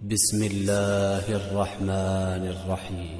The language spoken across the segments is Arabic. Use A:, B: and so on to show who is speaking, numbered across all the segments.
A: بسم الله الرحمن الرحيم.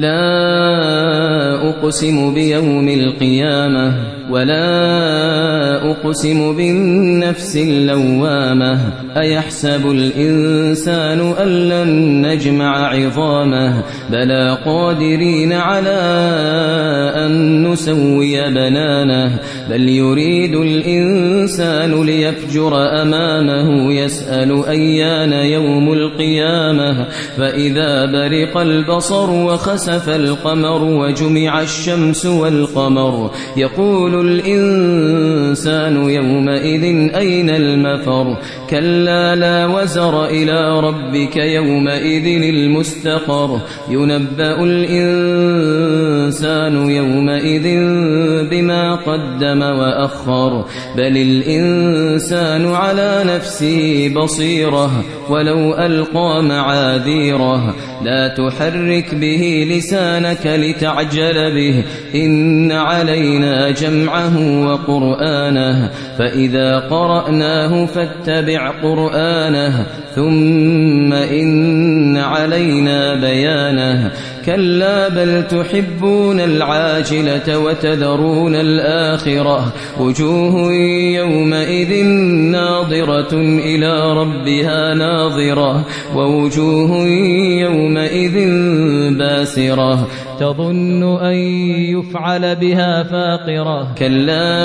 B: لا أقسم بيوم القيامة ولا أقسم بالنفس اللوامة أيحسب الإنسان أن لن نجمع عظامه بلى قادرين على أن نسوي بنانه بل يريد الإنسان ليفجر أمامه يسأل أيان يوم القيامة فإذا برق البصر وخسف القمر وجمع الشمس والقمر يقول الإنسان يومئذ أين المفر كلا لا وزر إلى ربك يومئذ المستقر ينبأ الإنسان يومئذ بما قدم وأخر بل الإنسان على نفسه بصيرة ولو ألقى معاذيره لا تحرك به لسانك لتعجل به إن علينا جمعه وقرآنه فإذا قرأناه فاتبع قرآنه ثم إن علينا بيانه كلا بل تحبون العاجلة وتذرون الآخرة وجوه يومئذ ناظرة إلى ربها ناظرة ووجوه يومئذ باسرة تظن أن يفعل بها فاقرة كلا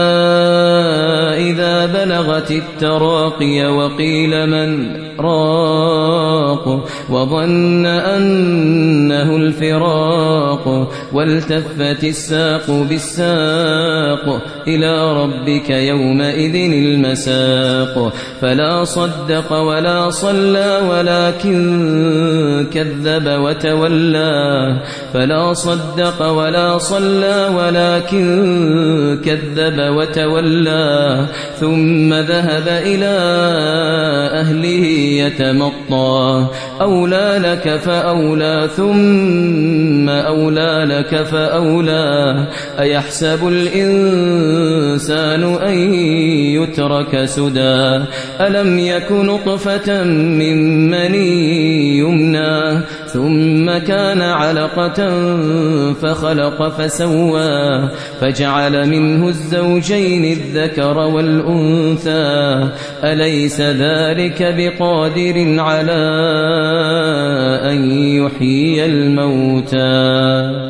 B: إذا بلغت التراقي وقيل من راق وظن أنه الفراق والتفت الساق بالساق إلى ربك يومئذ المساق فلا صدق ولا صلى ولكن كذب وتولى فلا صدق ولا صلى ولكن كذب وتولى ثم ذهب إلى أهله يتمطى أولى لك فأولى ثم أولى لك فأولى أيحسب الإنسان أن يترك سدى ألم يك نطفة من مني يمنى ثم كان علقة فخلق فسوى فجعل منه الزوجين الذكر والأنثى أليس ذلك بقادر على أن يحيي الموتى